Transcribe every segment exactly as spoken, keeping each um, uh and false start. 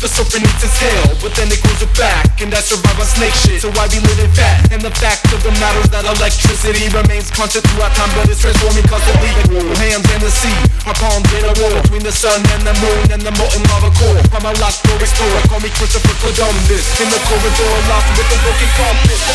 The serpent eats its tail, but then it grows it back. And I survive on snake shit, so I be living fat. And the fact of the matter is that electricity remains constant throughout time, but it's transforming constantly. Hands in the sea, our palms in a war between the sun and the moon and the molten lava core. I'm a lost door explorer, call me Christopher Columbus. In the corridor, lost with a broken compass.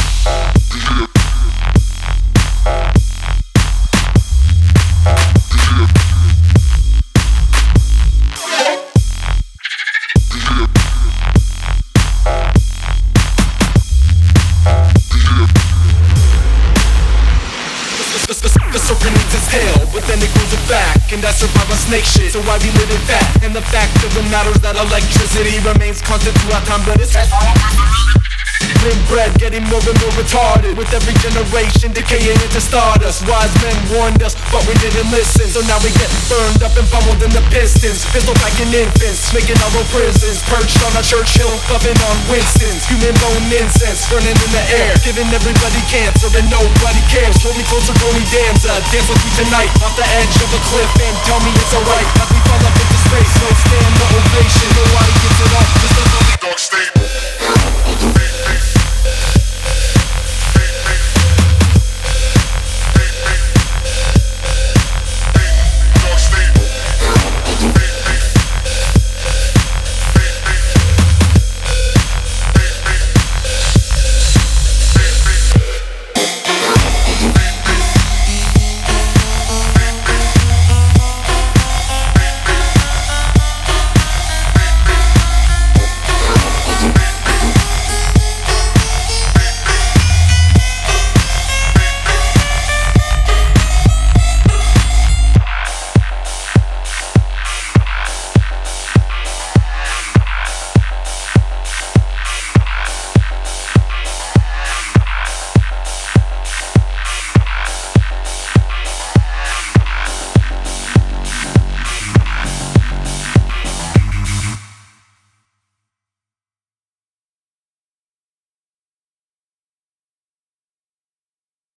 The serpent eats its tail, but then it grows it back. And I survive on snake shit, so I be living fat. And the fact of the matter is that electricity remains constant throughout time, but it's inbred, getting more and more retarded. With every generation decaying into stardust. Wise men warned us, but we didn't listen. So now we get burned up and pummeled in the pistons. Pistol packing infants, making our own prisons. Perched on a church hill, puffing on Winston's. Human bone incense, burning in the air. Giving everybody cancer and nobody cares. Hold me closer, Tony Danza. Dance with me tonight, off the edge of a cliff. And tell me it's alright, as we fall up into space. So stand the ovation.